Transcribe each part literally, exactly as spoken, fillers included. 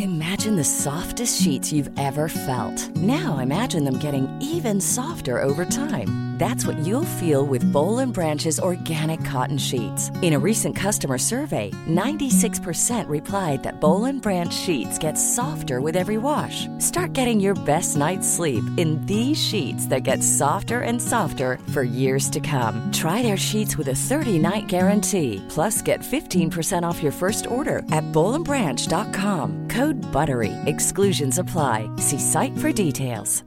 Imagine the softest sheets you've ever felt. Now imagine them getting even softer over time. That's what you'll feel with Boll and Branch's organic cotton sheets. In a recent customer survey, ninety-six percent replied that Boll and Branch sheets get softer with every wash. Start getting your best night's sleep in these sheets that get softer and softer for years to come. Try their sheets with a thirty-night guarantee. Plus, get fifteen percent off your first order at boll and branch dot com. Code BUTTERY. Exclusions apply. See site for details.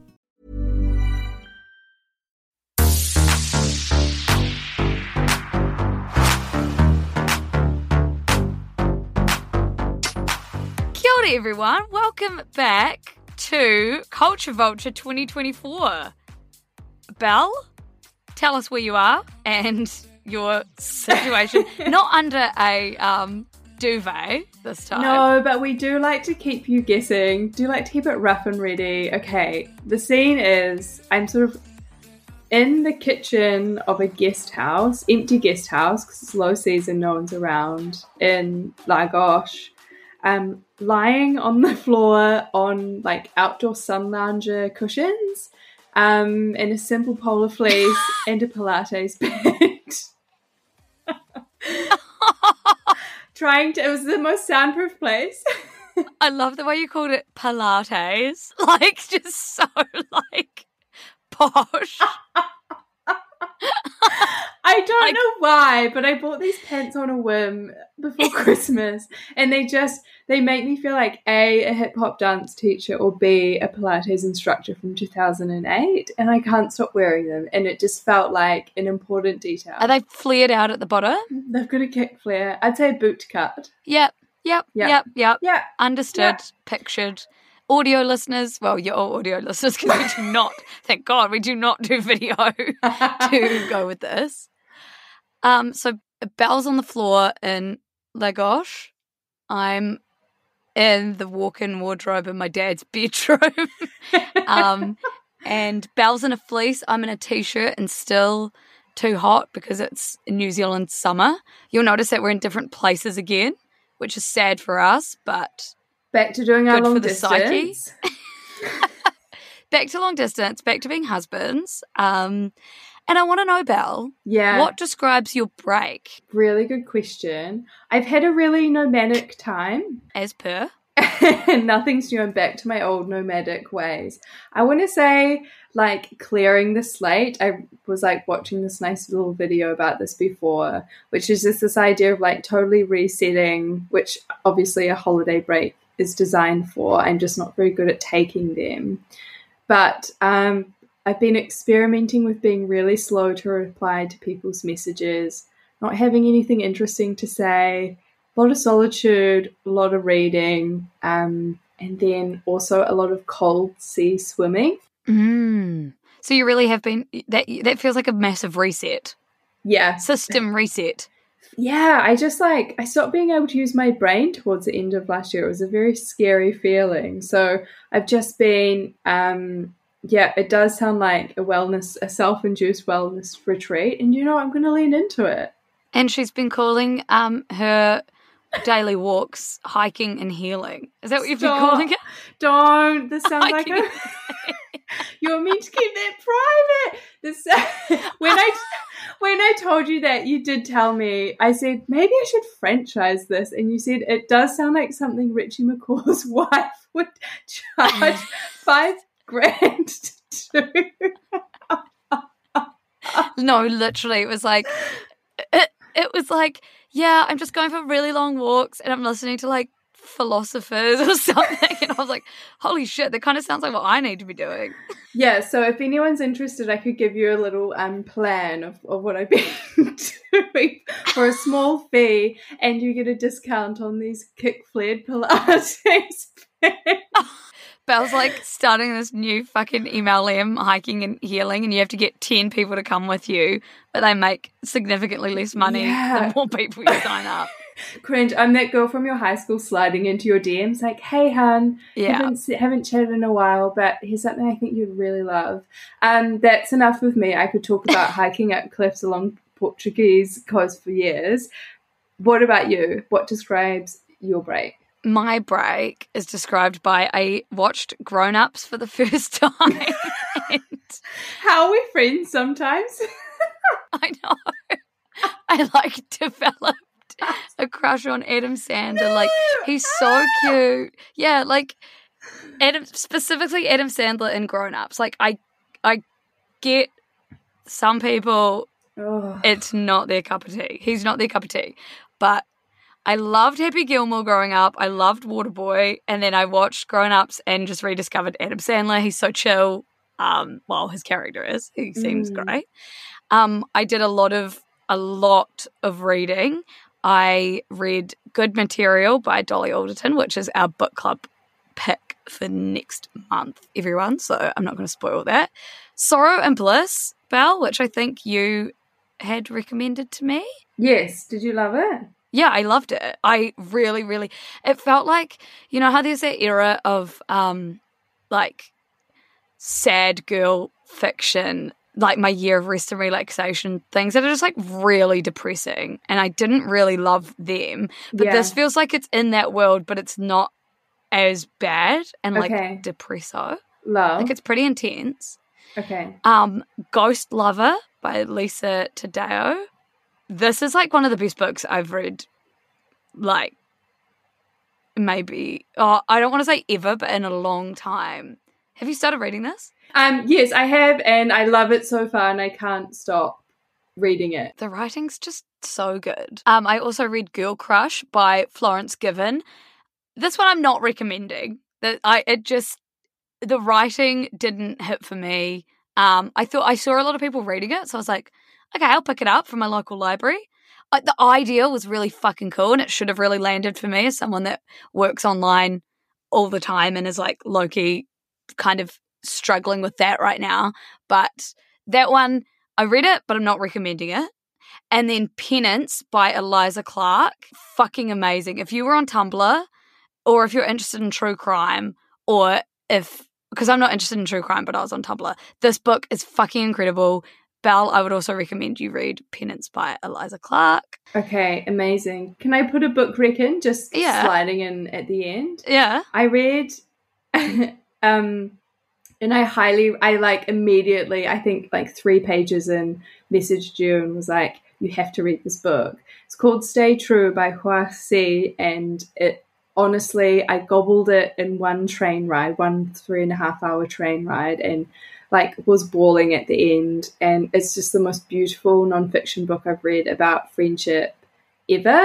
Kia ora everyone, welcome back to Culture Vulture twenty twenty-four. Belle, tell us where you are and your situation. Not under a um, duvet this time. No, but we do like to keep you guessing. Do like to keep it rough and ready. Okay, the scene is I'm sort of in the kitchen of a guest house, empty guest house because it's low season, no one's around, in Lagos. Um, lying on the floor on like outdoor sun lounger cushions, um, in a simple polar fleece and a Pilates bed. Trying to, it was the most soundproof place. I love the way you called it Pilates. Like, just so, like, posh. I don't Like- know why, but I bought these pants on a whim before Christmas, and they just, they make me feel like A, a hip-hop dance teacher, or B, a Pilates instructor from two thousand eight, and I can't stop wearing them, and it just felt like an important detail. Are they flared out at the bottom? They've got a kick flare. I'd say boot cut. Yep, yep, Yep. yep, yep. Yeah. Understood, Yeah. pictured. Audio listeners, well, you're all audio listeners because we do not, thank God, we do not do video to go with this. Um, so Belle's on the floor in Lagos. I'm in the walk-in wardrobe in my dad's bedroom. um, and Belle's in a fleece. I'm in a t-shirt and still too hot because it's New Zealand summer. You'll notice that we're in different places again, which is sad for us, but Back to doing our good long for the distance. psyche. Back to long distance, back to being husbands. Um, and I want to know, Belle, Yeah. what describes your break Really good question. I've had a really nomadic time. as per? Nothing's new. I'm back to my old nomadic ways. I want to say, like, clearing the slate. I was, like, watching this nice little video about this before, which is just this idea of, like, totally resetting, which obviously a holiday break is designed for. I'm just not very good at taking them. But um, I've been experimenting with being really slow to reply to people's messages, not having anything interesting to say, a lot of solitude, a lot of reading, um, and then also a lot of cold sea swimming. Mm. So you really have been, that that feels like a massive reset. Yeah. System reset. Yeah, I just like, I stopped being able to use my brain towards the end of last year. It was a very scary feeling. So I've just been, um, yeah, it does sound like a wellness, a self-induced wellness retreat. And you know, I'm going to lean into it. And she's been calling um her daily walks hiking and healing. Is that what you've Stop. been calling it? Don't. This sounds like Hiking. a... You're meant to keep that private. This when I when I told you that, you did tell me. I said maybe I should franchise this, and you said it does sound like something Richie McCaw's wife would charge five grand to do. No, literally, it was like, it, it was like, yeah, I'm just going for really long walks and I'm listening to like philosophers or something. And I was like, holy shit, that kind of sounds like what I need to be doing. Yeah, so if anyone's interested, I could give you a little um plan of, of what I've been doing for a small fee, and you get a discount on these kick-flared Pilates. Belle's like starting this new fucking M L M, hiking and healing, and you have to get ten people to come with you, but they make significantly less money Yeah. the more people you sign up. Cringe. I'm that girl from your high school sliding into your D Ms like, hey, hun, Yeah. haven't, haven't chatted in a while, but here's something I think you'd really love. Um, that's enough with me. I could talk about hiking up cliffs along Portuguese coast for years. What about you? What describes your break? my break is described by I watched Grown Ups for the first time. And how are we friends sometimes? I know. I like developed a crush on Adam Sandler. No. Like, he's so cute. Yeah, like Adam, specifically Adam Sandler in Grown Ups. Like, I, I get some people, oh. it's not their cup of tea. He's not their cup of tea, but I loved Happy Gilmore growing up. I loved Waterboy. And then I watched Grown Ups and just rediscovered Adam Sandler. He's so chill. Um, well, his character is. He seems Mm. great. Um, I did a lot of a lot of reading. I read Good Material by Dolly Alderton, which is our book club pick for next month, everyone. So I'm not going to spoil that. Sorrow and Bliss, Belle, which I think you had recommended to me. Yes. Did you love it? Yeah, I loved it. I really, really, it felt like, you know how there's that era of um, like sad girl fiction, like My Year of Rest and Relaxation, things that are just like really depressing. And I didn't really love them. But Yeah. this feels like it's in that world, but it's not as bad and like Okay. depresso. Love. Like it's pretty intense. Okay. Um, Ghost Lover by Lisa Taddeo. This is like one of the best books I've read, like, maybe, oh, I don't want to say ever, but in a long time. Have you started reading this? Um, yes, I have, and I love it so far, and I can't stop reading it. The writing's just so good. Um, I also read Girl Crush by Florence Given. This one I'm not recommending. That I it just the writing didn't hit for me. Um, I thought I saw a lot of people reading it, so I was like, okay, I'll pick it up from my local library. Uh, the idea was really fucking cool, and it should have really landed for me as someone that works online all the time and is like low-key kind of struggling with that right now. But that one, I read it, but I'm not recommending it. And then Penance by Eliza Clark, fucking amazing. If you were on Tumblr, or if you're interested in true crime, or if, because I'm not interested in true crime, but I was on Tumblr, this book is fucking incredible. Belle, I would also recommend you read Penance by Eliza Clark. Okay, amazing. Can I put a book rec in, just Yeah. sliding in at the end? Yeah. I read, um, and I highly, I like immediately, I think like three pages in, messaged you and was like, you have to read this book. It's called Stay True by Hua Si, and it, honestly, I gobbled it in one train ride, one three and a half hour train ride, and like was bawling at the end. And it's just the most beautiful nonfiction book I've read about friendship ever.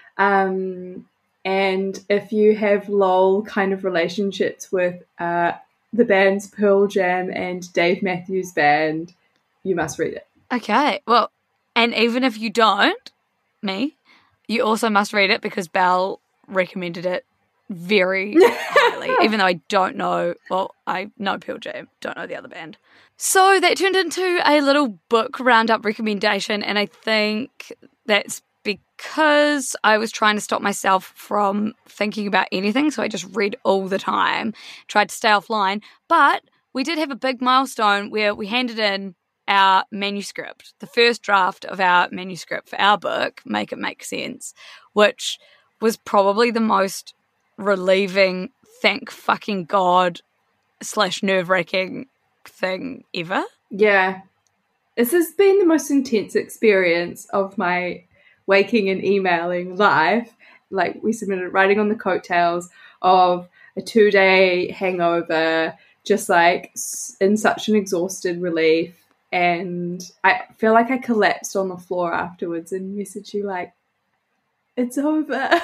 Um, and if you have lol kind of relationships with uh, the bands Pearl Jam and Dave Matthews Band, you must read it. Okay. Well, and even if you don't, me, you also must read it because Belle recommended it very highly, even though I don't know, well, I know Pearl Jam, don't know the other band. So that turned into a little book roundup recommendation, and I think that's because I was trying to stop myself from thinking about anything, so I just read all the time, tried to stay offline, but we did have a big milestone where we handed in our manuscript, the first draft of our manuscript for our book, Make It Make Sense, which was probably the most relieving, thank fucking God, slash nerve-wracking thing ever. Yeah. This has been the most intense experience of my waking and emailing life. Like, we submitted writing on the coattails of a two-day hangover, just like in such an exhausted relief. And I feel like I collapsed on the floor afterwards and messaged you like, it's over.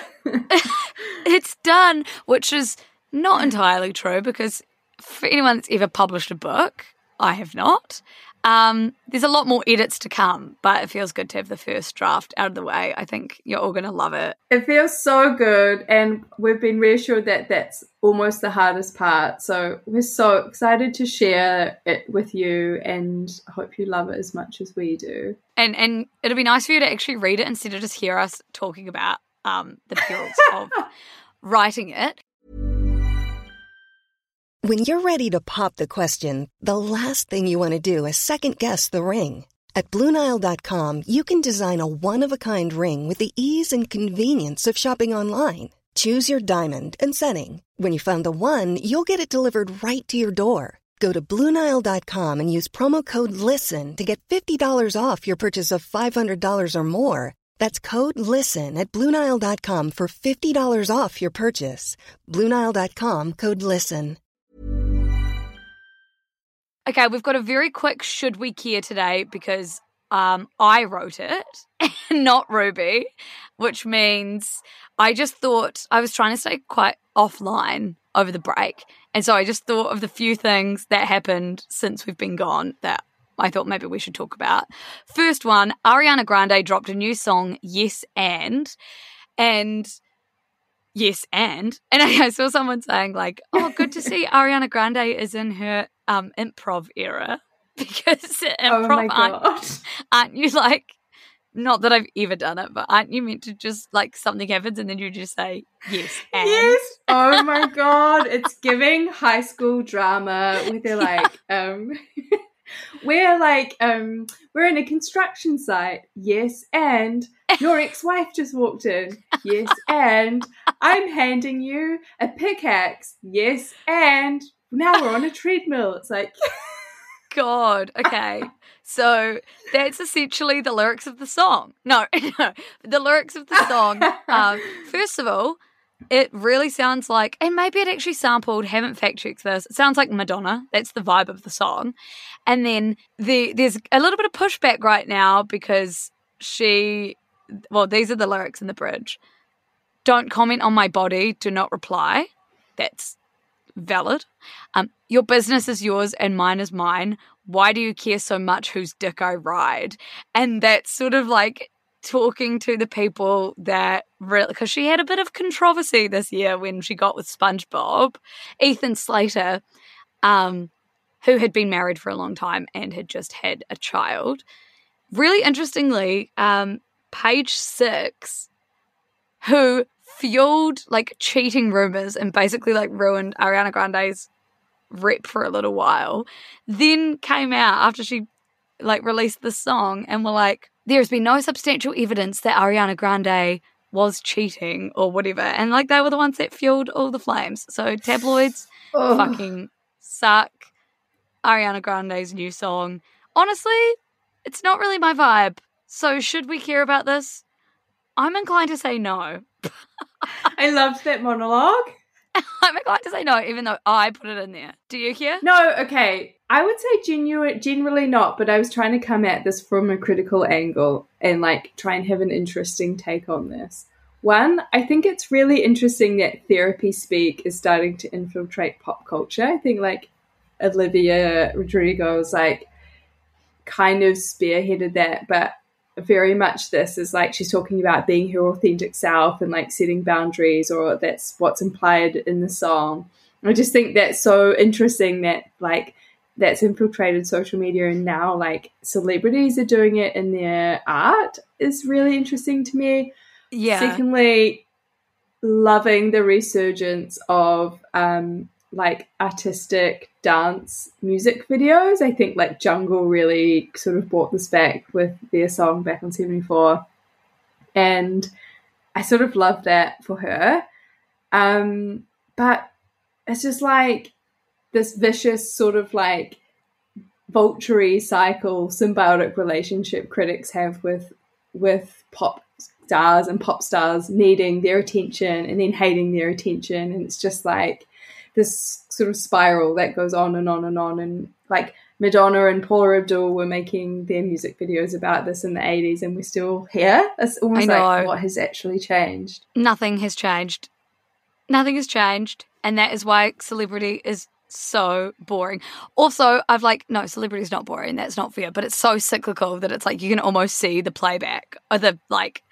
It's done, which is not entirely true because for anyone that's ever published a book, I have not. Um, there's a lot more edits to come, but it feels good to have the first draft out of the way. I think you're all going to love it. It feels so good, and we've been reassured that that's almost the hardest part. So we're so excited to share it with you, and hope you love it as much as we do. And and it'll be nice for you to actually read it instead of just hear us talking about um, the perils of writing it. When you're ready to pop the question, the last thing you want to do is second-guess the ring. At Blue Nile dot com, you can design a one-of-a-kind ring with the ease and convenience of shopping online. Choose your diamond and setting. When you find the one, you'll get it delivered right to your door. Go to Blue Nile dot com and use promo code LISTEN to get fifty dollars off your purchase of five hundred dollars or more. That's code LISTEN at Blue Nile dot com for fifty dollars off your purchase. Blue Nile dot com, code LISTEN. Okay, we've got a very quick should we care today because um, I wrote it, not Ruby, which means I just thought I was trying to stay quite offline over the break. And so I just thought of the few things that happened since we've been gone that I thought maybe we should talk about. First one, Ariana Grande dropped a new song, Yes and, and yes and, and I saw someone saying like, oh, good to see Ariana Grande is in her um, improv era because improv, oh my God. Aren't, aren't you like, not that I've ever done it, but aren't you meant to just like something happens and then you just say yes and? Yes. Oh my God. It's giving high school drama where they're like, yeah. um, we're like, um, we're in a construction site. Yes. And your ex-wife just walked in. Yes. And I'm handing you a pickaxe. Yes. And now we're on a treadmill. It's like, God. Okay. So that's essentially the lyrics of the song. No, no, the lyrics of the song. Um, first of all, it really sounds like, and maybe it actually sampled, haven't fact-checked this, it sounds like Madonna. That's the vibe of the song. And then the, there's a little bit of pushback right now because she, well, these are the lyrics in the bridge. Don't comment on my body, do not reply. That's valid. Um, your business is yours and mine is mine. Why do you care so much whose dick I ride? And that's sort of like talking to the people that really, because she had a bit of controversy this year when she got with SpongeBob. Ethan Slater, um, who had been married for a long time and had just had a child. Really interestingly, um, Page Six, who fueled like cheating rumors and basically like ruined Ariana Grande's rep for a little while, then came out after she like released the song and were like, there's been no substantial evidence that Ariana Grande was cheating or whatever. And like they were the ones that fueled all the flames. So tabloids oh. fucking suck. Ariana Grande's new song, honestly, it's not really my vibe. So should we care about this? I'm inclined to say no. I loved that monologue. I'm inclined to say no, even though I put it in there. Do you care? No, okay. I would say genu- generally not, but I was trying to come at this from a critical angle and like try and have an interesting take on this. One, I think it's really interesting that therapy speak is starting to infiltrate pop culture. I think like Olivia Rodrigo's like kind of spearheaded that, but very much this is like she's talking about being her authentic self and like setting boundaries, or that's what's implied in the song. I just think that's so interesting that like that's infiltrated social media, and now like celebrities are doing it in their art is really interesting to me. Yeah. Secondly, loving the resurgence of um like artistic dance music videos. I think like Jungle really sort of brought this back with their song back on seventy-four, and I sort of love that for her. Um, but it's just like this vicious sort of like vulture cycle, symbiotic relationship critics have with with pop stars and pop stars needing their attention and then hating their attention, and it's just like this sort of spiral that goes on and on and on. And like Madonna and Paula Abdul were making their music videos about this in the eighties, and we're still here. It's almost like what has actually changed. Nothing has changed. Nothing has changed. And that is why celebrity is so boring. Also, I've like, no, celebrity is not boring. That's not fair. But it's so cyclical that it's like you can almost see the playback or the like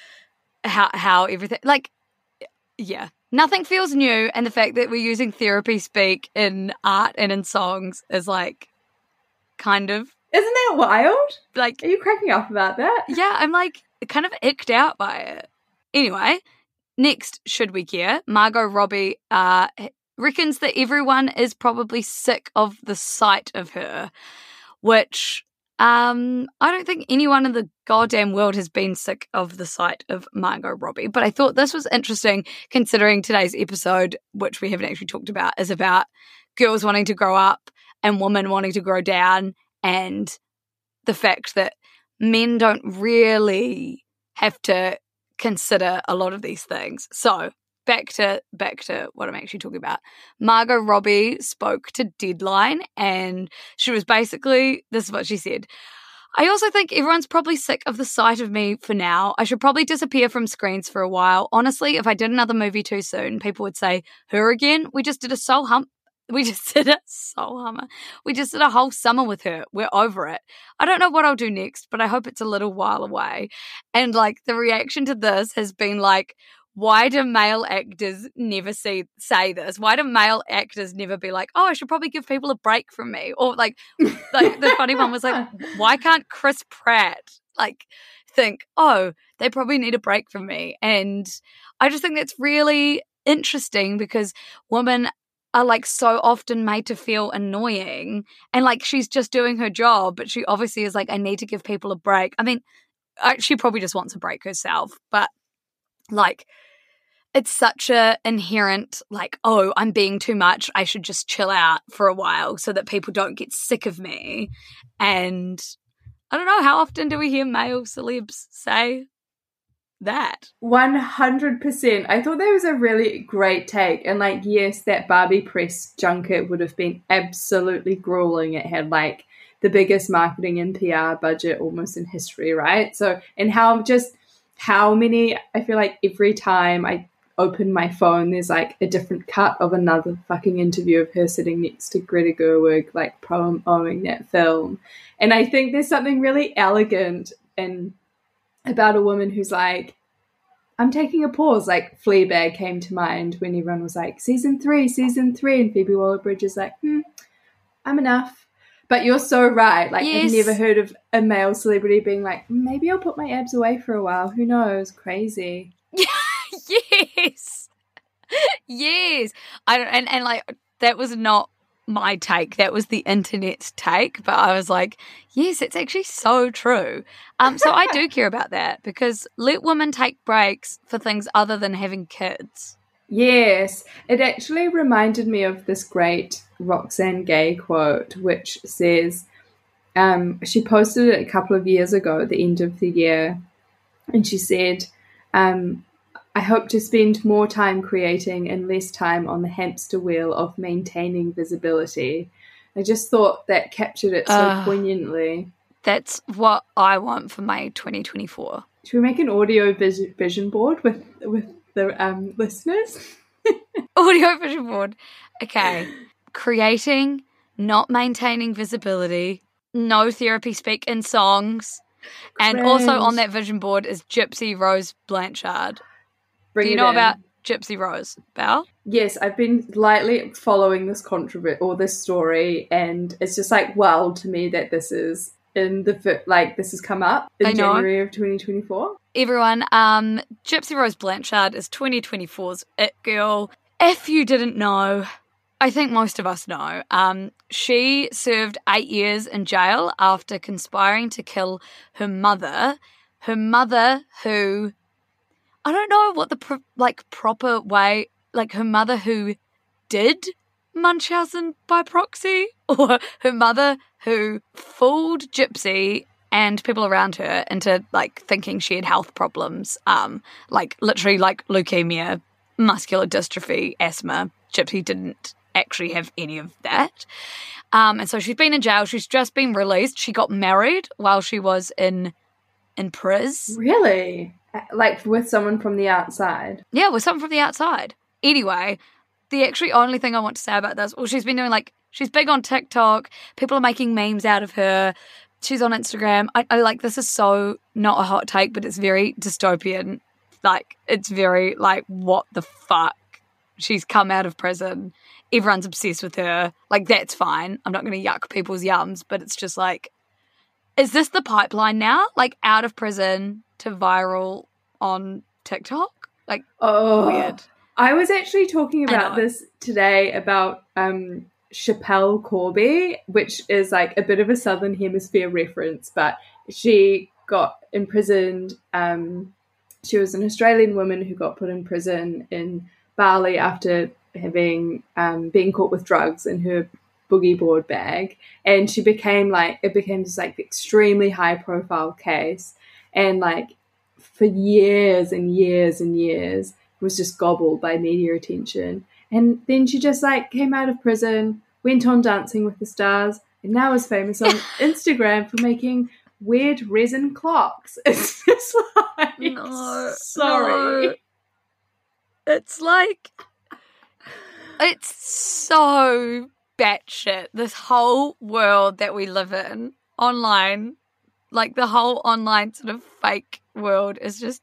how how everything like yeah. Nothing feels new, and the fact that we're using therapy speak in art and in songs is like kind of... Isn't that wild? Like, are you cracking up about that? Yeah, I'm like kind of icked out by it. Anyway, next, should we care? Margot Robbie uh, reckons that everyone is probably sick of the sight of her, which Um, I don't think anyone in the goddamn world has been sick of the sight of Margot Robbie, but I thought this was interesting considering today's episode, which we haven't actually talked about, is about girls wanting to grow up and women wanting to grow down, and the fact that men don't really have to consider a lot of these things. So back to back to what I'm actually talking about. Margot Robbie spoke to Deadline, and she was basically, this is what she said. I also think everyone's probably sick of the sight of me for now. I should probably disappear from screens for a while. Honestly, if I did another movie too soon, people would say, her again? We just did a soul hump. We just did a soul hummer. We just did a whole summer with her. We're over it. I don't know what I'll do next, but I hope it's a little while away. And like the reaction to this has been like, why do male actors never see, say this? Why do male actors never be like, oh, I should probably give people a break from me? Or like, like the funny one was like, why can't Chris Pratt like think, oh, they probably need a break from me? And I just think that's really interesting because women are like so often made to feel annoying, and like she's just doing her job, but she obviously is like, I need to give people a break. I mean, she probably just wants a break herself, but like, it's such a inherent, like, oh, I'm being too much. I should just chill out for a while so that people don't get sick of me. And I don't know, how often do we hear male celebs say that? one hundred percent. I thought that was a really great take. And like, yes, that Barbie press junket would have been absolutely grueling. It had like the biggest marketing and P R budget almost in history, right? So, and how just how many, I feel like every time I open my phone, there's like a different cut of another fucking interview of her sitting next to Greta Gerwig, like promoting that film. And I think there's something really elegant and about a woman who's like, I'm taking a pause. Like Fleabag came to mind when everyone was like, season three, season three, and Phoebe Waller-Bridge is like, hmm, I'm enough. But you're so right. Like, yes. I've never heard of a male celebrity being like, maybe I'll put my abs away for a while. Who knows? Crazy. Yes. Yes. I don't, and, and like, that was not my take. That was the internet's take. But I was like, yes, it's actually so true. Um, so I do care about that, because let women take breaks for things other than having kids. Yes. It actually reminded me of this great Roxane Gay quote, which says, um, she posted it a couple of years ago at the end of the year, and she said, um, I hope to spend more time creating and less time on the hamster wheel of maintaining visibility. I just thought that captured it so uh, poignantly. That's what I want for my twenty twenty-four. Should we make an audio vis- vision board with, with the um, listeners? Audio vision board. Okay. Creating, not maintaining visibility, no therapy speak in songs. And Cringe. Also on that vision board is Gypsy Rose Blanchard. Bring Do you know in. about Gypsy Rose, Belle? Yes, I've been lightly following this controversy or this story, and it's just like, wow, to me that this is in the like this has come up in January of twenty twenty-four. Everyone, um, Gypsy Rose Blanchard is twenty twenty-four's It Girl. If you didn't know, I think most of us know. Um, she served eight years in jail after conspiring to kill her mother. Her mother, who I don't know what the pro- like proper way, like her mother who did Munchausen by proxy, or her mother who fooled Gypsy and people around her into like thinking she had health problems, um, like literally like leukemia, muscular dystrophy, asthma. Gypsy didn't actually have any of that. Um, and so she's been in jail. She's just been released. She got married while she was in in prison. Really? Like with someone from the outside? Yeah, with someone from the outside. Anyway, the actually only thing I want to say about this, well, she's been doing like, she's big on TikTok. People are making memes out of her. She's on Instagram. I, I like, this is so not a hot take, but it's very dystopian. Like, it's very like, what the fuck? She's come out of prison. Everyone's obsessed with her. Like, that's fine. I'm not going to yuck people's yums, but it's just like, is this the pipeline now? Like, out of prison to viral on TikTok? Like, oh, weird. I was actually talking about this today about um, Chappelle Corby, which is like a bit of a Southern Hemisphere reference, but she got imprisoned. Um, she was an Australian woman who got put in prison in Bali after having um, been caught with drugs in her boogie board bag, and she became like it became this like extremely high profile case, and like for years and years and years was just gobbled by media attention. And then she just like came out of prison, went on Dancing with the Stars, and now is famous on Instagram for making weird resin clocks. It's just like, no, sorry. No. It's like, it's so batshit. This whole world that we live in online, like the whole online sort of fake world is just,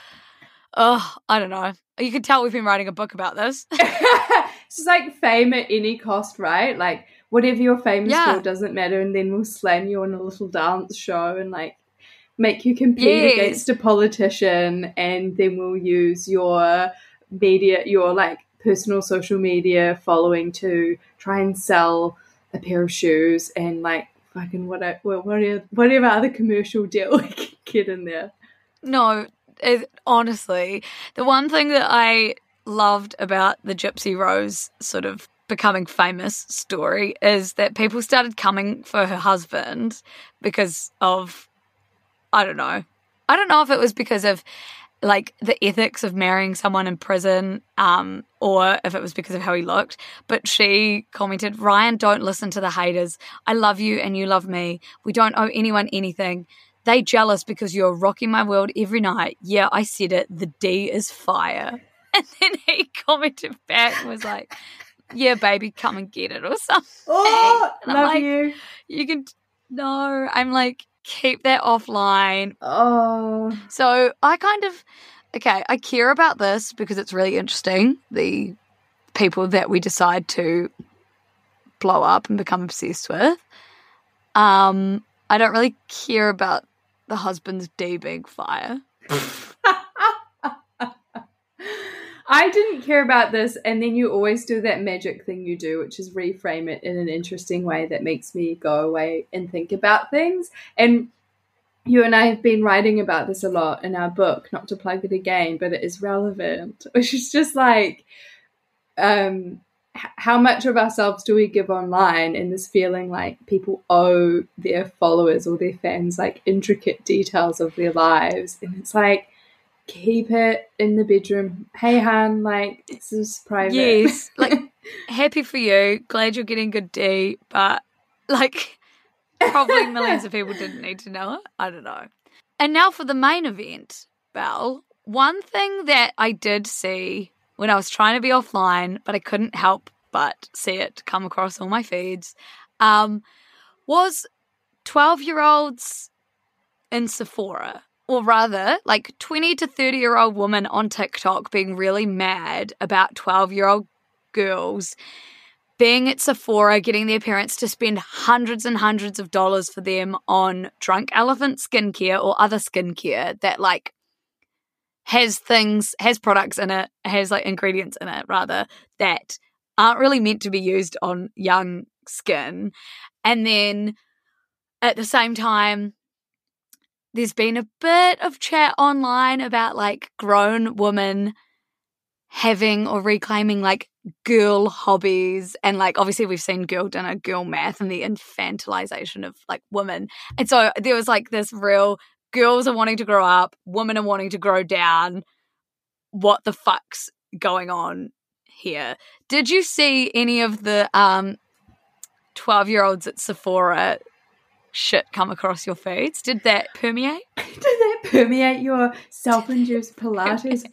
oh, I don't know. You can tell we've been writing a book about this. It's just like fame at any cost, right? Like whatever you're famous yeah. for doesn't matter, and then we'll slam you on a little dance show and like make you compete yes. against a politician, and then we'll use your media, your like personal social media following to try and sell a pair of shoes and like fucking whatever, whatever, whatever other commercial deal we can get in there. No, it, honestly, the one thing that I loved about the Gypsy Rose sort of becoming famous story is that people started coming for her husband because of, I don't know. I don't know if it was because of like the ethics of marrying someone in prison, um, or if it was because of how he looked. But she commented, Ryan, don't listen to the haters. I love you and you love me. We don't owe anyone anything. They jealous because you're rocking my world every night. Yeah, I said it. The D is fire. And then he commented back and was like, yeah, baby, come and get it or something. Oh, and love like, you. You can, no, I'm like, keep that offline. Oh. So I kind of, okay, I care about this because it's really interesting, the people that we decide to blow up and become obsessed with. Um, I don't really care about the husband's D being fire. I didn't care about this, and then you always do that magic thing you do, which is reframe it in an interesting way that makes me go away and think about things. And you and I have been writing about this a lot in our book, not to plug it again, but it is relevant, which is just like, um, how much of ourselves do we give online, and this feeling like people owe their followers or their fans like intricate details of their lives. And it's like, keep it in the bedroom. Hey, hun, like, this is private. Yes, like, happy for you. Glad you're getting good D, but, like, probably millions of people didn't need to know it. I don't know. And now for the main event, Belle. One thing that I did see when I was trying to be offline, but I couldn't help but see it come across all my feeds, um, was twelve-year-olds in Sephora. Or rather, like twenty to thirty-year-old women on TikTok being really mad about twelve-year-old girls being at Sephora, getting their parents to spend hundreds and hundreds of dollars for them on Drunk Elephant skincare or other skincare that, like, has things, has products in it, has, like, ingredients in it, rather, that aren't really meant to be used on young skin. And then, at the same time, there's been a bit of chat online about like grown women having or reclaiming like girl hobbies, and like obviously we've seen Girl Dinner, Girl Math, and the infantilization of like women. And so there was like this real girls are wanting to grow up, women are wanting to grow down. What the fuck's going on here? Did you see any of the um twelve-year-olds at Sephora shit come across your feeds? Did that permeate? Did that permeate your self-induced Pilates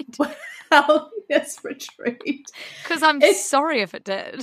wellness retreat? Because I'm It's- sorry if it did.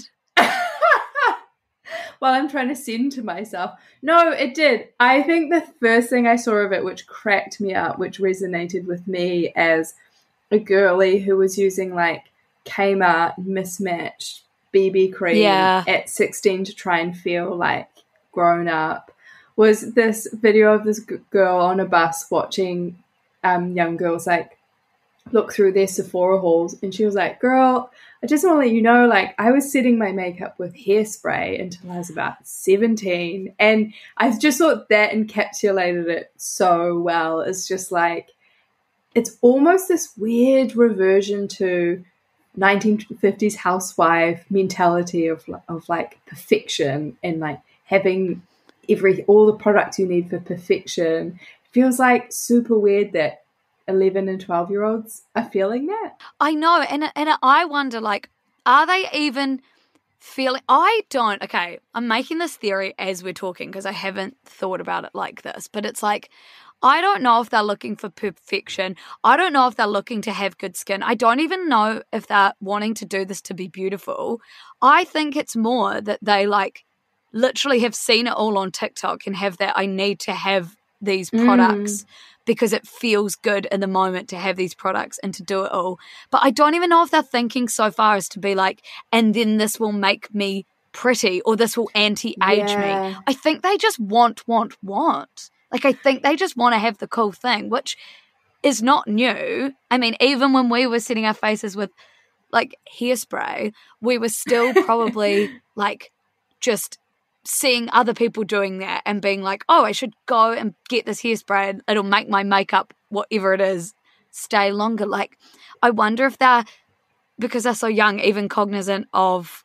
Well, I'm trying to send to myself. No, it did. I think the first thing I saw of it, which cracked me up, which resonated with me as a girly who was using like Kmart mismatched B B cream Yeah. at sixteen to try and feel like grown up, was this video of this g- girl on a bus watching um, young girls like look through their Sephora hauls, and she was like, girl, I just want to let you know, like, I was setting my makeup with hairspray until I was about seventeen, and I just thought that encapsulated it so well. It's just like, it's almost this weird reversion to nineteen fifties housewife mentality of, of like perfection and like having every all the products you need for perfection. It feels like super weird that eleven and twelve year olds are feeling that. I know, and and I wonder, like, are they even feeling? I don't. Okay, I'm making this theory as we're talking because I haven't thought about it like this, but it's like, I don't know if they're looking for perfection. I don't know if they're looking to have good skin. I don't even know if they're wanting to do this to be beautiful. I think it's more that they like literally have seen it all on TikTok and have that I need to have these products mm. because it feels good in the moment to have these products and to do it all. But I don't even know if they're thinking so far as to be like, and then this will make me pretty or this will anti-age yeah. me. I think they just want, want, want. Like, I think they just want to have the cool thing, which is not new. I mean, even when we were setting our faces with, like, hairspray, we were still probably, like, just seeing other people doing that and being like, oh, I should go and get this hairspray and it'll make my makeup, whatever it is, stay longer. Like, I wonder if they're, because they're so young, even cognizant of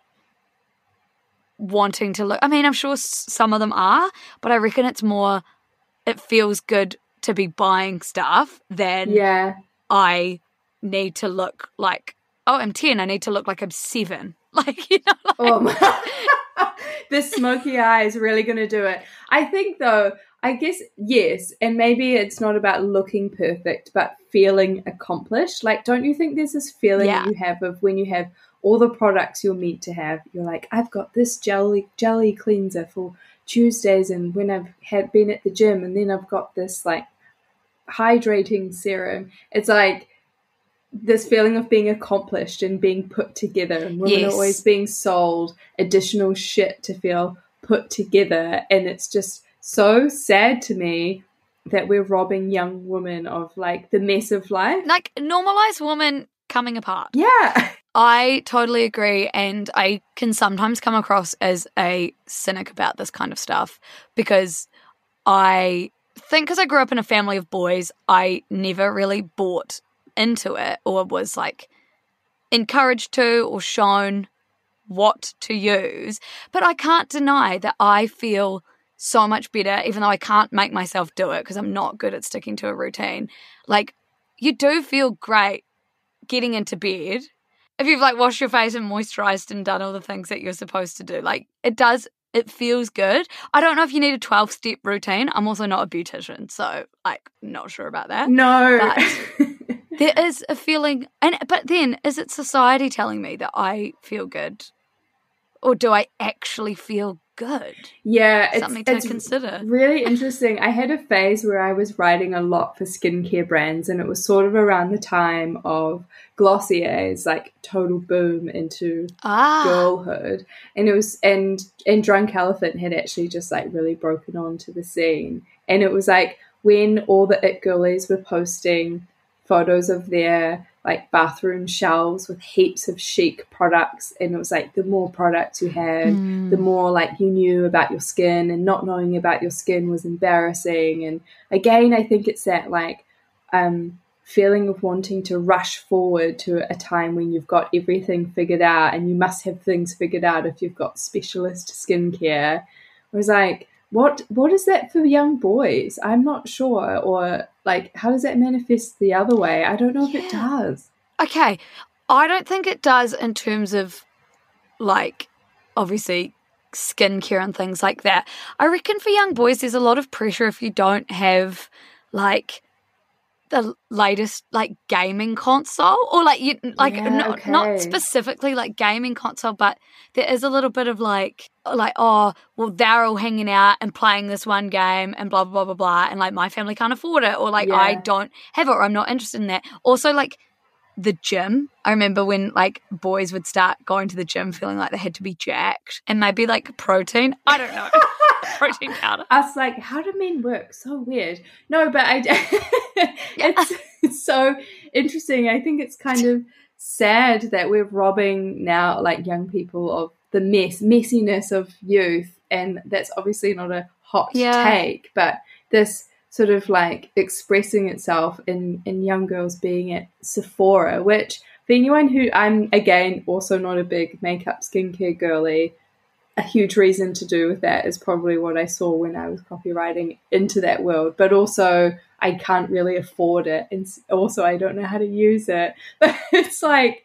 wanting to look. I mean, I'm sure some of them are, but I reckon it's more, it feels good to be buying stuff than yeah. I need to look like, oh, I'm ten, I need to look like I'm seven. Like, you know, like, oh my. This smoky eye is really going to do it. I think, though, I guess, yes, and maybe it's not about looking perfect, but feeling accomplished. Like, don't you think there's this feeling yeah. that you have of when you have all the products you're meant to have, you're like, I've got this jelly jelly cleanser for Tuesdays, and when I've had been at the gym, and then I've got this like hydrating serum. It's like this feeling of being accomplished and being put together, and women yes. are always being sold additional shit to feel put together, and it's just so sad to me that we're robbing young women of like the mess of life. Like, normalize women coming apart. Yeah. I totally agree, and I can sometimes come across as a cynic about this kind of stuff because I think because I grew up in a family of boys, I never really bought into it or was like encouraged to or shown what to use. But I can't deny that I feel so much better, even though I can't make myself do it because I'm not good at sticking to a routine. Like, you do feel great getting into bed if you've like washed your face and moisturized and done all the things that you're supposed to do. Like, it does, it feels good. I don't know if you need a twelve step routine. I'm also not a beautician, so like not sure about that. No. But there is a feeling, and but then is it society telling me that I feel good? Or do I actually feel good? Yeah, it's, something to it's consider. Really interesting. I had a phase where I was writing a lot for skincare brands, and it was sort of around the time of Glossier's like total boom into ah. girlhood, and it was and and Drunk Elephant had actually just like really broken onto the scene, and it was like when all the it girlies were posting photos of their like bathroom shelves with heaps of chic products, and it was like the more products you had mm. the more like you knew about your skin, and not knowing about your skin was embarrassing. And again, I think it's that like um feeling of wanting to rush forward to a time when you've got everything figured out, and you must have things figured out if you've got specialist skincare. I was like, what what is that for young boys? I'm not sure. Or like, how does that manifest the other way? I don't know if yeah. it does. Okay. I don't think it does in terms of like obviously skincare and things like that. I reckon for young boys there's a lot of pressure if you don't have like the latest like gaming console, or like you like yeah, not, okay. not specifically like gaming console, but there is a little bit of like like oh well they're all hanging out and playing this one game and blah blah blah blah blah, and like my family can't afford it, or like yeah. I don't have it, or I'm not interested in that. Also like the gym, I remember when like boys would start going to the gym feeling like they had to be jacked, and maybe like protein, I don't know. protein powder. I was like, how do men work? So weird. No, but I, it's, it's so interesting. I think it's kind of sad that we're robbing now, like young people, of the mess, messiness of youth. And that's obviously not a hot yeah. take, but this sort of like expressing itself in, in young girls being at Sephora, which for anyone who, I'm again also not a big makeup skincare girly, a huge reason to do with that is probably what I saw when I was copywriting into that world, but also I can't really afford it, and also I don't know how to use it. But it's like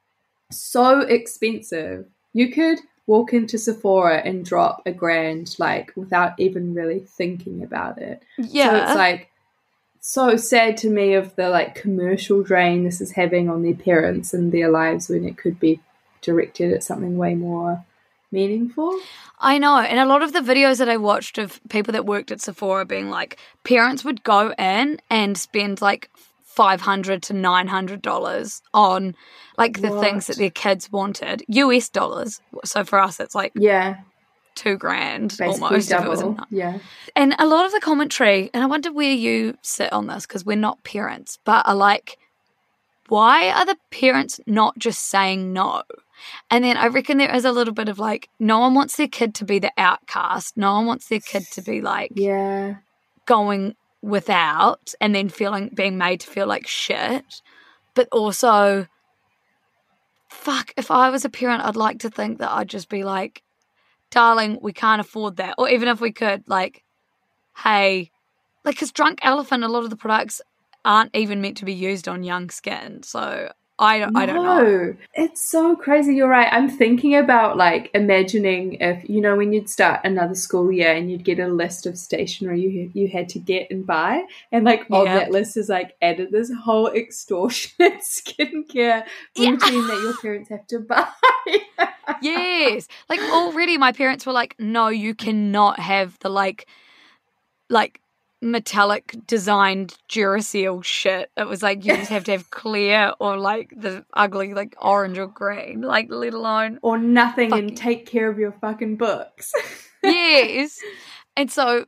so expensive. You could walk into Sephora and drop a grand like without even really thinking about it. Yeah. So it's like so sad to me of the like commercial drain this is having on their parents and their lives when it could be directed at something way more meaningful. I know. And a lot of the videos that I watched of people that worked at Sephora being like, parents would go in and spend like five hundred to nine hundred dollars on like the What? things that their kids wanted. U S dollars. So for us, it's like Yeah. two grand Basically almost. double. If it was in, yeah. and a lot of the commentary, and I wonder where you sit on this because we're not parents, but are like, why are the parents not just saying no? And then I reckon there is a little bit of like, no one wants their kid to be the outcast. No one wants their kid to be like Yeah. going without and then feeling being made to feel like shit. But also, fuck, if I was a parent, I'd like to think that I'd just be like, darling, we can't afford that. Or even if we could, like, hey, like, because Drunk Elephant, a lot of the products aren't even meant to be used on young skin. So I don't, no, I don't know. It's so crazy. You're right. I'm thinking about like imagining if, you know, when you'd start another school year and you'd get a list of stationery you you had to get and buy. And like on Yep. that list is like added this whole extortionate skincare Yeah. routine that your parents have to buy. Yes. Like already my parents were like, no, you cannot have the like, like, metallic designed Duracell shit. It was like you just have to have clear or like the ugly like orange or green, like let alone Or nothing fucking- and take care of your fucking books. yes. And so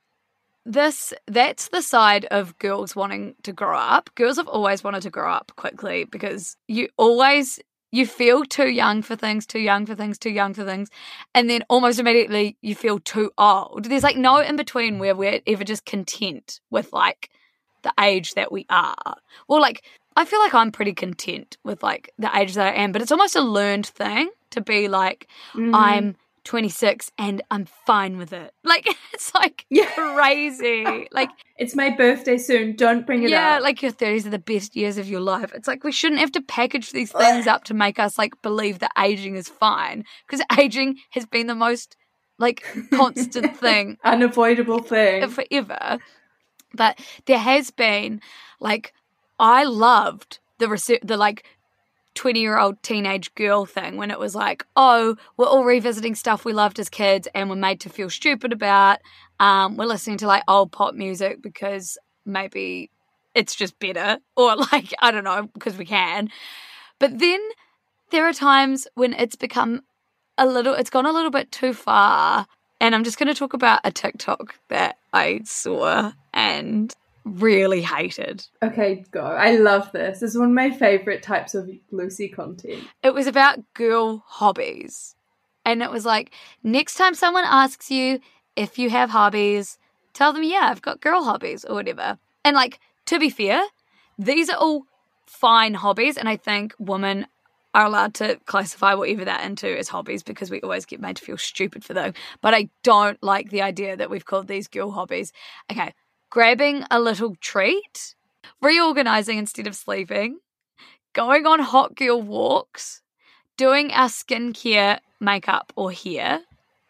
this that's the side of girls wanting to grow up. Girls have always wanted to grow up quickly because you always you feel too young for things, too young for things, too young for things, and then almost immediately you feel too old. There's like no in between where we're ever just content with like the age that we are. Well, like I feel like I'm pretty content with like the age that I am, but it's almost a learned thing to be like Mm. I'm twenty-six and I'm fine with it. Like it's like Yeah. crazy. Like It's my birthday soon. Don't bring it yeah, up. like your thirties are the best years of your life. It's like we shouldn't have to package these things up to make us like believe that aging is fine because aging has been the most like constant thing Unavoidable thing. forever. But there has been like I loved the research, the like twenty-year-old teenage girl thing when it was like, oh, we're all revisiting stuff we loved as kids and we're made to feel stupid about. Um, we're listening to like old pop music because maybe it's just better or like, I don't know, because we can. But then there are times when it's become a little, it's gone a little bit too far. And I'm just going to talk about a TikTok that I saw and really hated. Okay, go. I love this. This is one of my favorite types of Lucy content. It was about girl hobbies. And it was like, next time someone asks you if you have hobbies, tell them, yeah, I've got girl hobbies or whatever. And like, to be fair, these are all fine hobbies. And I think women are allowed to classify whatever they're into as hobbies because we always get made to feel stupid for them. But I don't like the idea that we've called these girl hobbies. Okay, grabbing a little treat, reorganizing instead of sleeping, going on hot girl walks, doing our skincare, makeup or hair,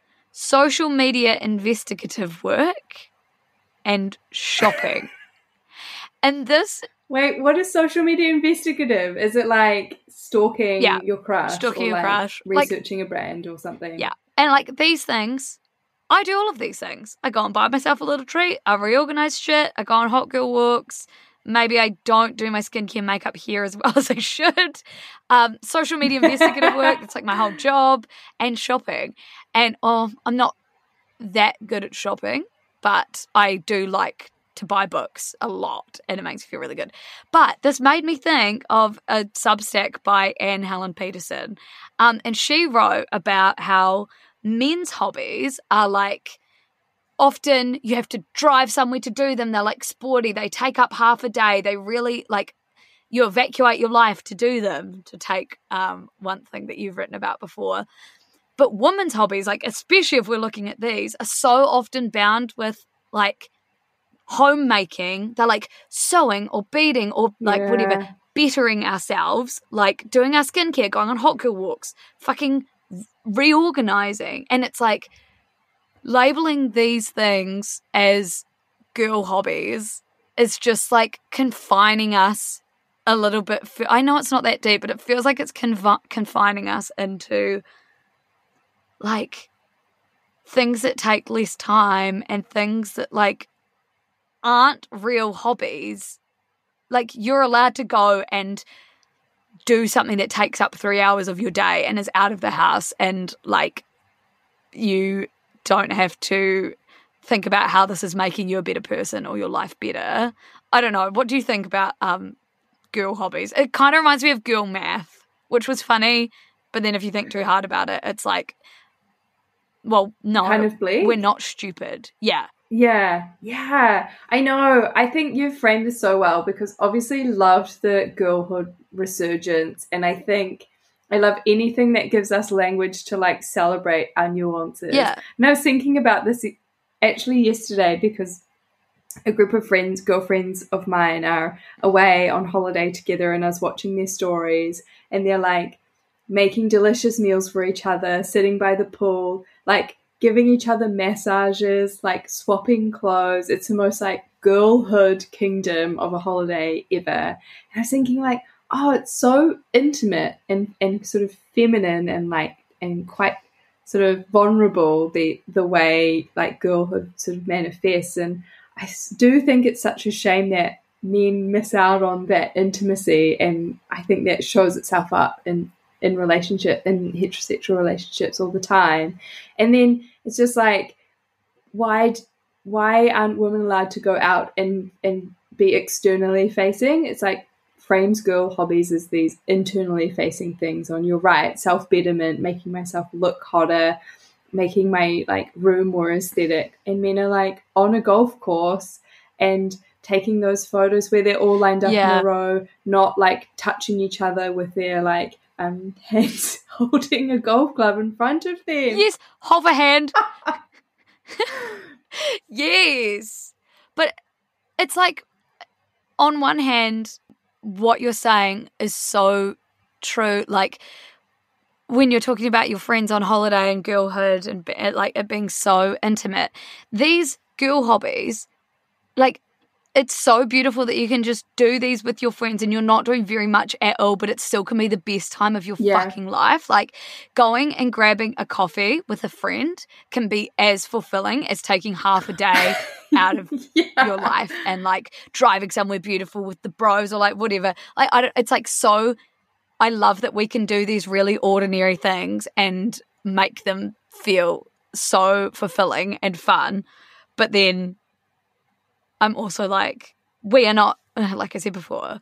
social media investigative work, and shopping. And this... Wait, what is social media investigative? Is it like stalking Yeah, your crush? stalking or your like crush. Like- researching a brand or something? Yeah. And like these things, I do all of these things. I go and buy myself a little treat. I reorganize shit. I go on hot girl walks. Maybe I don't do my skincare makeup here as well as I should. Um, social media investigative work, it's like my whole job, and shopping. And oh, I'm not that good at shopping, but I do like to buy books a lot, and it makes me feel really good. But this made me think of a Substack by Anne Helen Peterson, um, and she wrote about how men's hobbies are like, often you have to drive somewhere to do them. They're like sporty. They take up half a day. They really like, you evacuate your life to do them, to take um, one thing that you've written about before. But women's hobbies, like especially if we're looking at these, are so often bound with like homemaking. They're like sewing or beading or like Yeah. whatever, bettering ourselves, like doing our skincare, going on hot girl walks, fucking reorganizing. And it's like labeling these things as girl hobbies is just like confining us a little bit. I know it's not that deep, but it feels like it's confi- confining us into like things that take less time and things that like aren't real hobbies. Like you're allowed to go and do something that takes up three hours of your day and is out of the house, and like you don't have to think about how this is making you a better person or your life better. I don't know. What do you think about um, girl hobbies? It kind of reminds me of girl math, which was funny, but then if you think too hard about it, it's like, well, no, Kind of bleak. we're not stupid. Yeah. Yeah, yeah, I know. I think you've framed this so well, because obviously loved the girlhood resurgence, and I think I love anything that gives us language to like celebrate our nuances. Yeah. And I was thinking about this actually yesterday, because a group of friends, girlfriends of mine, are away on holiday together, and I was watching their stories, and they're like making delicious meals for each other, sitting by the pool, like giving each other massages, like swapping clothes. It's the most like girlhood kingdom of a holiday ever. And I was thinking like, oh, it's so intimate and, and sort of feminine and like, and quite sort of vulnerable, the, the way like girlhood sort of manifests. And I s- do think it's such a shame that men miss out on that intimacy. And I think that shows itself up in in relationship in heterosexual relationships all the time. And then it's just like, why why aren't women allowed to go out and and be externally facing? It's like frames girl hobbies as these internally facing things. On your right, self-betterment, making myself look hotter, making my like room more aesthetic. And men are like on a golf course and taking those photos where they're all lined up Yeah. in a row, not like touching each other with their like um hands holding a golf club in front of them. Yes, hover hand. Yes. But it's like, on one hand, what you're saying is so true. Like, when you're talking about your friends on holiday and girlhood and be- like it being so intimate, these girl hobbies, like, it's so beautiful that you can just do these with your friends and you're not doing very much at all, but it still can be the best time of your Yeah. fucking life. Like, going and grabbing a coffee with a friend can be as fulfilling as taking half a day out of Yeah. your life and like driving somewhere beautiful with the bros or like whatever. Like, I don't, it's like so, I love that we can do these really ordinary things and make them feel so fulfilling and fun. But then I'm also like, we are not, like I said before,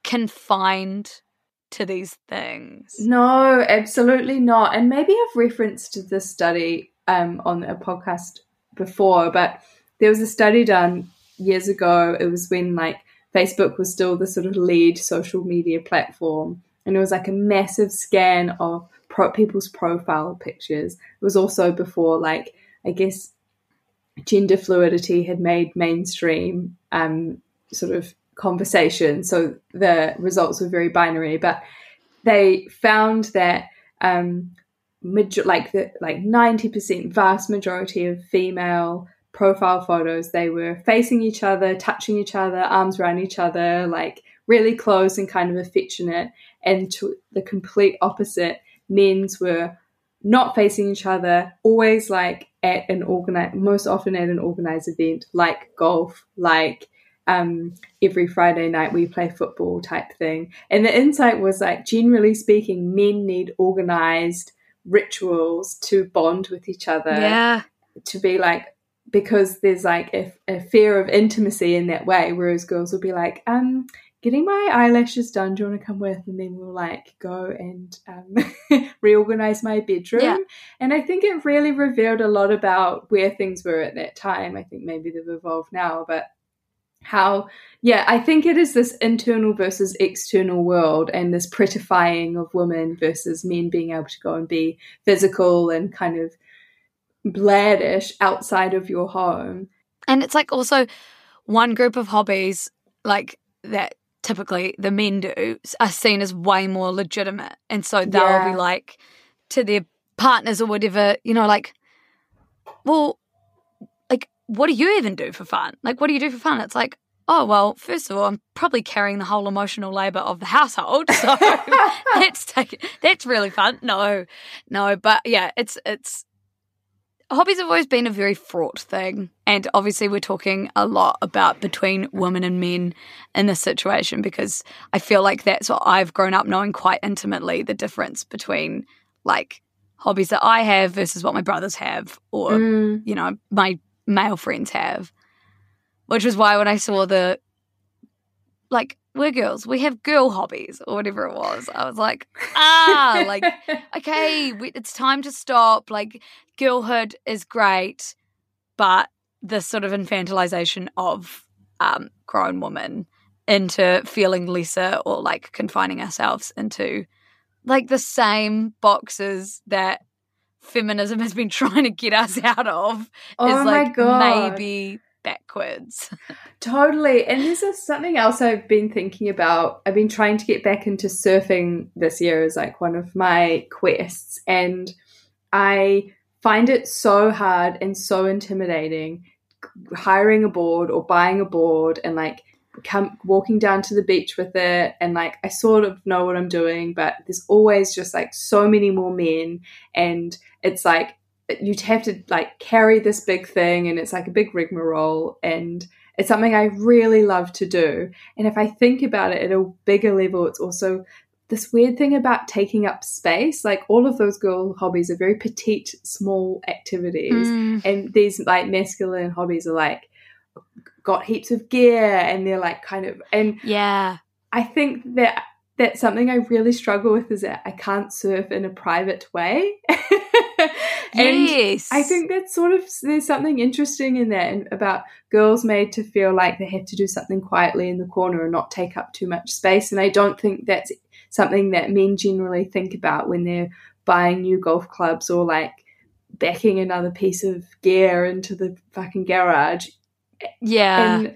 confined to these things. No, absolutely not. And maybe I've referenced this study um, on a podcast before, but there was a study done years ago. It was when like Facebook was still the sort of lead social media platform, and it was like a massive scan of pro- people's profile pictures. It was also before, like, I guess gender fluidity had made mainstream um, sort of conversation. So the results were very binary, but they found that um, major- like the like ninety percent, vast majority of female profile photos, they were facing each other, touching each other, arms around each other, like really close and kind of affectionate. And to the complete opposite, men's were not facing each other, always like at an organized, most often at an organized event like golf, like um, every Friday night we play football type thing. And the insight was like, generally speaking, men need organized rituals to bond with each other. Yeah. to be like, because there's like a, a fear of intimacy in that way, whereas girls will be like, um, getting my eyelashes done, do you want to come with? And then we'll like go and um, reorganize my bedroom. Yeah. And I think it really revealed a lot about where things were at that time. I think maybe they've evolved now, but how, yeah, I think it is this internal versus external world, and this prettifying of women versus men being able to go and be physical and kind of bladdish outside of your home. And it's like also one group of hobbies like that typically the men do are seen as way more legitimate. And so they'll Yeah. be like to their partners or whatever, you know, like, well, like, what do you even do for fun? Like, what do you do for fun? It's like, oh, well, first of all, I'm probably carrying the whole emotional labour of the household. So that's take, that's really fun. No, no. But yeah, it's, it's, hobbies have always been a very fraught thing. And obviously we're talking a lot about between women and men in this situation, because I feel like that's what I've grown up knowing quite intimately, the difference between like hobbies that I have versus what my brothers have, or, Mm. you know, my male friends have. Which was why when I saw the, like, we're girls, we have girl hobbies or whatever it was, I was like, ah, like, okay, we, it's time to stop. Like, girlhood is great, but this sort of infantilization of um, grown women into feeling lesser, or like confining ourselves into like the same boxes that feminism has been trying to get us out of, Oh is my like God. maybe backwards. Totally. And this is something else I've been thinking about. I've been trying to get back into surfing this year as like one of my quests. And I find it so hard and so intimidating hiring a board or buying a board and like come walking down to the beach with it. And like, I sort of know what I'm doing, but there's always just like so many more men. And it's like, you'd have to like carry this big thing, and it's like a big rigmarole, and it's something I really love to do. And if I think about it at a bigger level, it's also this weird thing about taking up space. Like all of those girl hobbies are very petite, small activities. Mm. And these like masculine hobbies are like got heaps of gear, and they're like kind of, and Yeah. I think that that's something I really struggle with, is that I can't surf in a private way. And Yes. I think that's sort of, there's something interesting in that, and about girls made to feel like they have to do something quietly in the corner and not take up too much space. And I don't think that's something that men generally think about when they're buying new golf clubs or like backing another piece of gear into the fucking garage. Yeah. And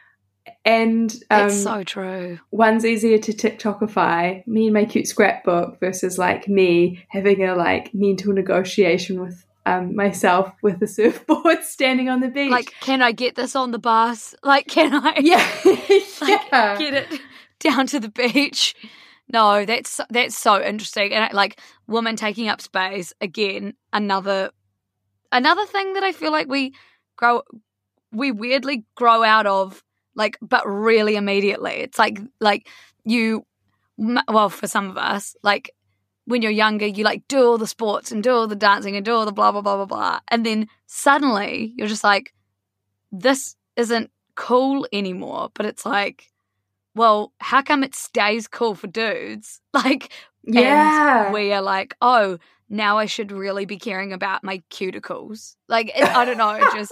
and um, It's so true. one's easier to TikTokify, me and my cute scrapbook, versus like me having a like mental negotiation with um, myself with a surfboard standing on the beach. Like, can I get this on the bus? Like, can I yeah, like, yeah. get it down to the beach? No, that's that's so interesting. And like women taking up space, again, another another thing that I feel like we grow we weirdly grow out of, like, but really immediately. It's like like you well, for some of us, like when you're younger, you like do all the sports and do all the dancing and do all the blah blah blah blah blah, and then suddenly you're just like, this isn't cool anymore. But it's like, well, how come it stays cool for dudes? Like, Yeah. and we are like, oh, now I should really be caring about my cuticles. Like, it, I don't know, it just.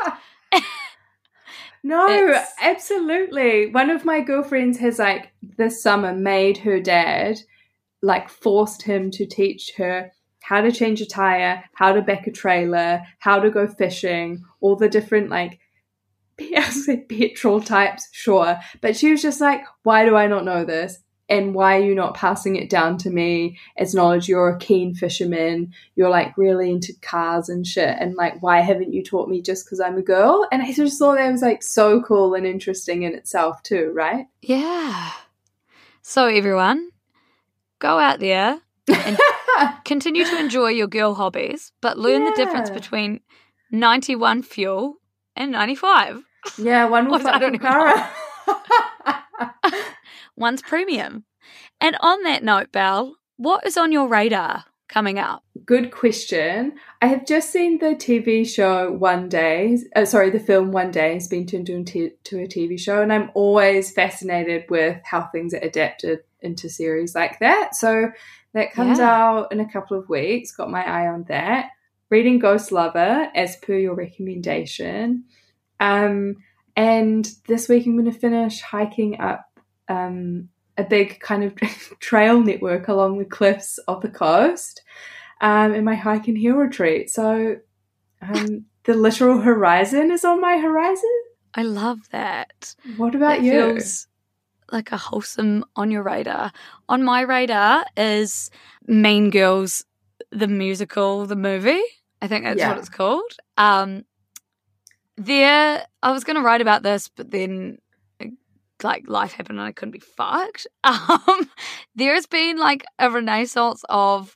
No, It's- absolutely. One of my girlfriends has like this summer made her dad, like forced him to teach her how to change a tire, how to back a trailer, how to go fishing, all the different like I was like petrol types, sure. But she was just like, why do I not know this? And why are you not passing it down to me as knowledge? You're a keen fisherman. You're like really into cars and shit. And like, why haven't you taught me just because I'm a girl? And I just thought that was like so cool and interesting in itself too, right? Yeah. So everyone, go out there and continue to enjoy your girl hobbies, but learn the difference Yeah. between ninety-one fuel and ninety-five. Yeah, one will What? I fuck don't the even car. One's premium. And on that note, Belle, what is on your radar coming out? Good question. I have just seen the T V show One Day. Uh, sorry, the film One Day has been turned into a T V show, and I'm always fascinated with how things are adapted into series like that. So that comes Yeah. out in a couple of weeks. Got my eye on that. Reading Ghost Lover, as per your recommendation. Um, and this week I'm going to finish hiking up um, a big kind of trail network along the cliffs of the coast um, in my hike and hill retreat. So um, the literal horizon is on my horizon. I love that. What about That you? feels like a wholesome on your radar. On my radar is Mean Girls, the musical, the movie. I think that's Yeah. what it's called. Um, there, I was going to write about this, but then like life happened and I couldn't be fucked. Um, there's been like a renaissance of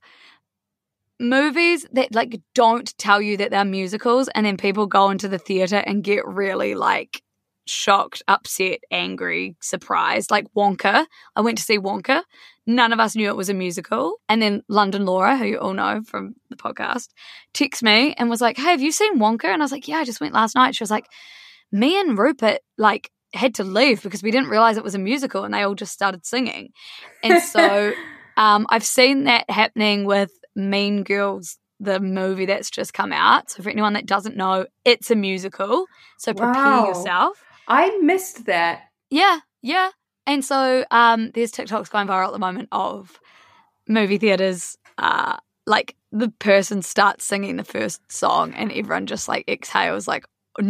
movies that like don't tell you that they're musicals, and then people go into the theater and get really like shocked, upset, angry, surprised. Like Wonka. I went to see Wonka. None of us knew it was a musical. And then London Laura, who you all know from the podcast, texted me and was like, hey, have you seen Wonka? And I was like, yeah, I just went last night. She was like, me and Rupert like had to leave because we didn't realize it was a musical, and they all just started singing. And so um, I've seen that happening with Mean Girls, the movie that's just come out. So for anyone that doesn't know, it's a musical. So prepare Wow. yourself. I missed that. Yeah, yeah. And so um, there's TikToks going viral at the moment of movie theaters, uh, like the person starts singing the first song and everyone just like exhales like,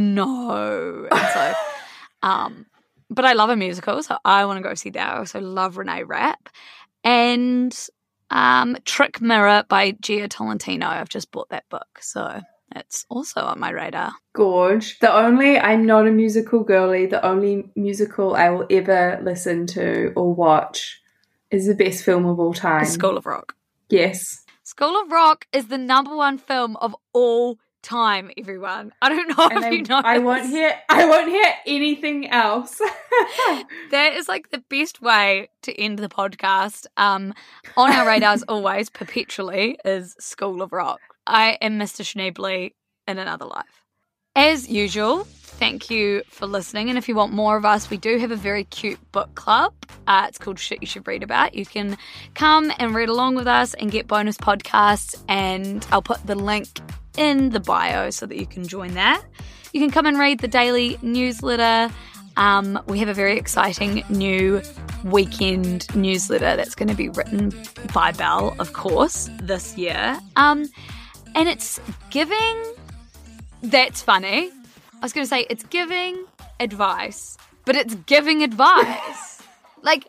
no. And so, um, but I love a musical, so I want to go see that. I also love Renee Rapp. And um, Trick Mirror by Gia Tolentino. I've just bought that book, so it's also on my radar. Gorge. The only, I'm not a musical girly, the only musical I will ever listen to or watch is the best film of all time. The School of Rock. Yes. School of Rock is the number one film of all time, everyone. I don't know And if I, you know. I won't hear I won't hear anything else. That is like the best way to end the podcast. Um, on our radars always, perpetually, is School of Rock. I am Mister Schneebly in another life. As usual, thank you for listening. And if you want more of us, we do have a very cute book club. Uh, it's called Shit You Should Read About. You can come and read along with us and get bonus podcasts. And I'll put the link in the bio so that you can join that. You can come and read the daily newsletter. Um, we have a very exciting new weekend newsletter that's going to be written by Belle, of course, this year. Um, and it's giving... That's funny. I was going to say it's giving advice, but it's giving advice. Like,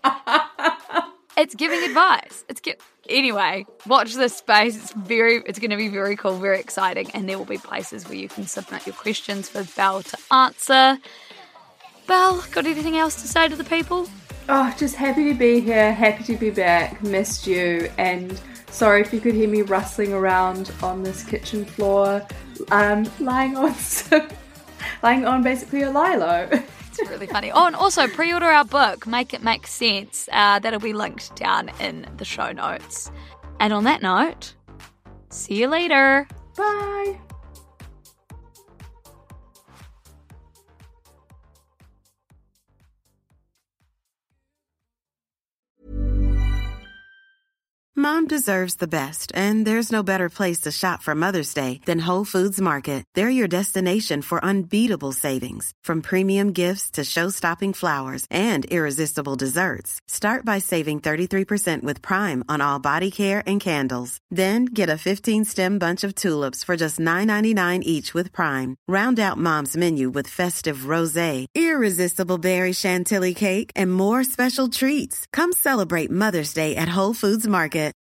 it's giving advice. It's gi- Anyway, watch this space. It's very, it's going to be very cool, very exciting, and there will be places where you can submit your questions for Belle to answer. Belle, got anything else to say to the people? Oh, just happy to be here, happy to be back, missed you, and sorry if you could hear me rustling around on this kitchen floor, um, lying on some, lying on basically a lilo. It's really funny. Oh, and also pre-order our book, Make It Make Sense. Uh, that'll be linked down in the show notes. And on that note, see you later. Bye. Mom deserves the best, and there's no better place to shop for Mother's Day than Whole Foods Market. They're your destination for unbeatable savings, from premium gifts to show-stopping flowers and irresistible desserts. Start by saving thirty-three percent with Prime on all body care and candles. Then get a fifteen-stem bunch of tulips for just nine ninety-nine each with Prime. Round out Mom's menu with festive rosé, irresistible berry chantilly cake, and more special treats. Come celebrate Mother's Day at Whole Foods Market.